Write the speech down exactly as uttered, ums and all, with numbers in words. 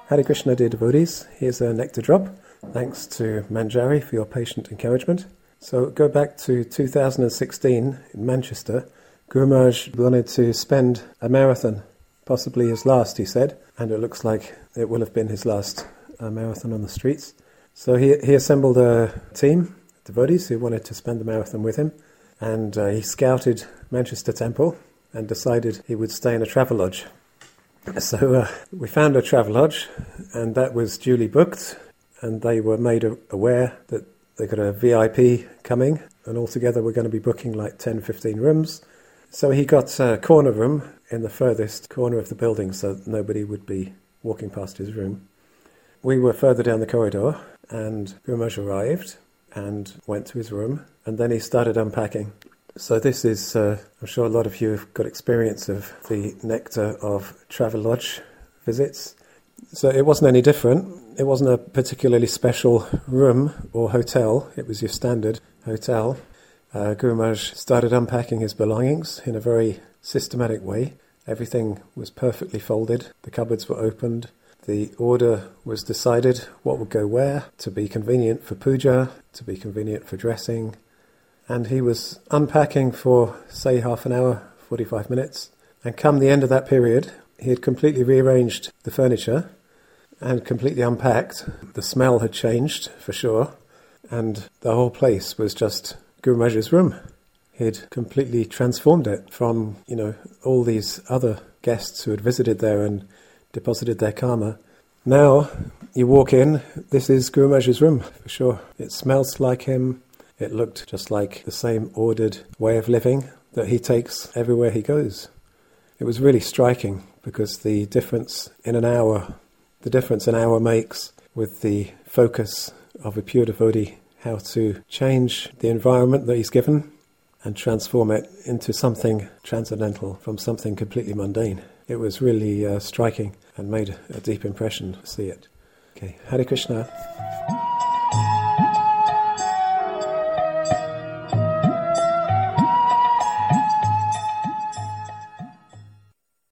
Hare Krishna, dear devotees. Here's a nectar drop. Thanks to Manjari for your patient encouragement. So go back to two thousand sixteen in Manchester. Guru Maharaj wanted to spend a marathon, possibly his last, he said, and it looks like it will have been his last uh, marathon on the streets. So he he assembled a team, devotees, who wanted to spend the marathon with him, and uh, he scouted Manchester Temple and decided he would stay in a travel lodge. So uh, we found a travel lodge, and that was duly booked, and they were made aware that they got a V I P coming, and altogether we're going to be booking like ten, fifteen rooms. So he got a corner room in the furthest corner of the building so that nobody would be walking past his room. We were further down the corridor, and Guru Maharaj arrived and went to his room, and then he started unpacking. So this is, uh, I'm sure a lot of you have got experience of the nectar of travel lodge visits. So it wasn't any different. It wasn't a particularly special room or hotel. It was your standard hotel. Uh, Guru Maharaj started unpacking his belongings in a very systematic way. Everything was perfectly folded. The cupboards were opened. The order was decided what would go where, to be convenient for puja, to be convenient for dressing. And he was unpacking for, say, half an hour, forty-five minutes. And come the end of that period, he had completely rearranged the furniture and completely unpacked. The smell had changed, for sure. And the whole place was just Guru Maharaj's room. He had completely transformed it from, you know, all these other guests who had visited there and deposited their karma. Now, you walk in, this is Guru Maharaj's room, for sure. It smells like him. It looked just like the same ordered way of living that he takes everywhere he goes. It was really striking because the difference in an hour, the difference an hour makes with the focus of a pure devotee, how to change the environment that he's given and transform it into something transcendental from something completely mundane. It was really uh, striking and made a deep impression to see it. Okay, Hare Krishna.